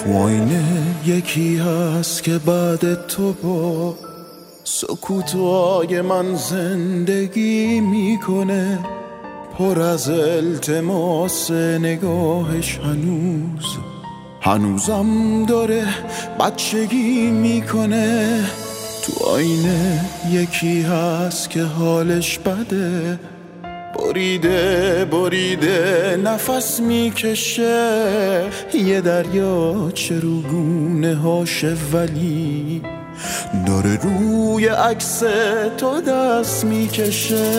تو آینه یکی هست که بعد تو با سکوتای من زندگی میکنه، پر از التماس نگاهش هنوزم داره بچگی میکنه. تو آینه یکی هست که حالش بده، بریده نفس میکشه، یه دریا چروگونه هاشه ولی داره روی عکس تو دست میکشه.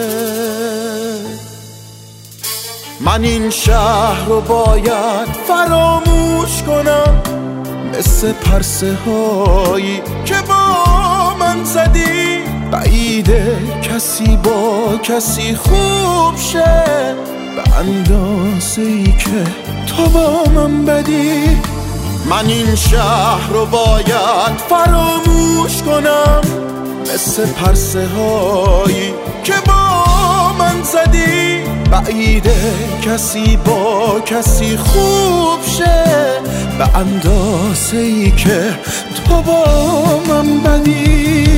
من این شهر رو باید فراموش کنم، مثل پرسه هایی که با من زدی، بعیده کسی با کسی خوب شه به اندازه ای که تو با من بدی. من این شهر رو باید فراموش کنم، مثل پرسه هایی که با من زدی، بعیده کسی با کسی خوب شه به اندازه ای که تو با من بدی.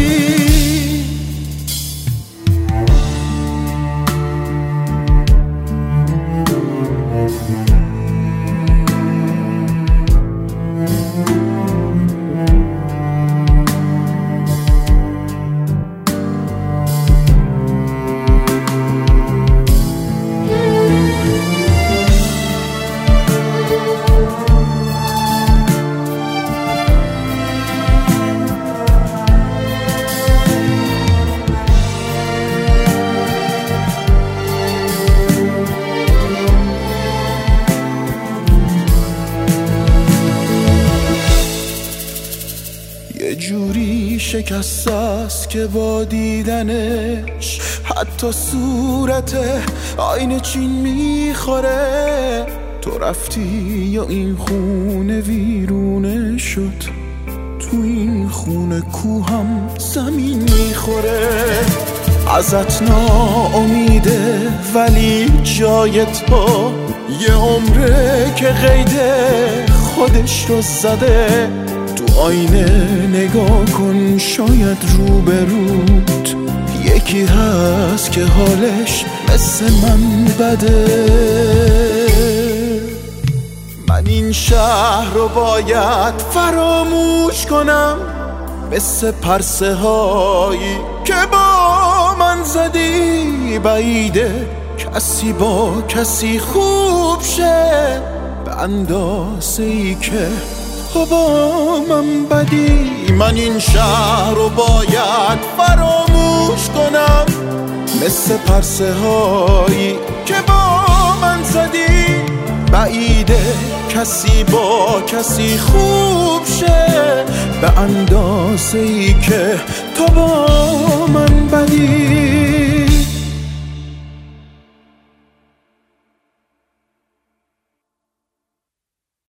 یه جوری شکست است که با دیدنش حتی صورت آینه چین میخوره. تو رفتی یا این خونه ویرونه شد، تو این خونه کوهم زمین میخوره. ازت ناامیده ولی جای تو یه عمره که قیده خودش رو زده. تو آینه نگاه کن، شاید روبروت یکی هست که حالش مثل من بده. من این شهر رو باید فراموش کنم، مثل پرسه هایی که با من زدی، بعیده کسی با کسی خوب شه به اندازه ای که تو با من بدی. من این شهر رو باید فراموش کنم، مثل پرسه هایی که با من زدی، بعیده کسی با کسی خوب شه به اندازه ای که تو با من بدی.